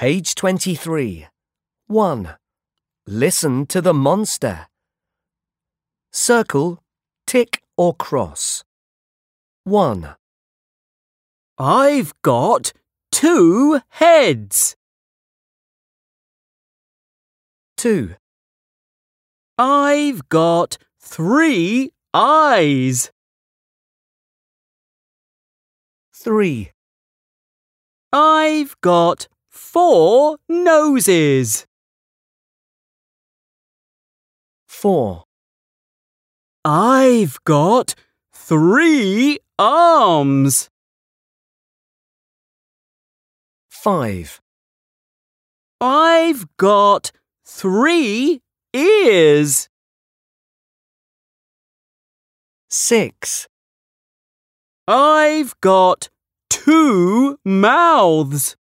Page 23. 1. Listen to the monster. Circle, tick or cross. 1. I've got 2 heads. 2. I've got 3 eyes. 3. I've got 4 noses. 4. I've got 3 arms. 5. I've got 3 ears. 6. I've got 2 mouths.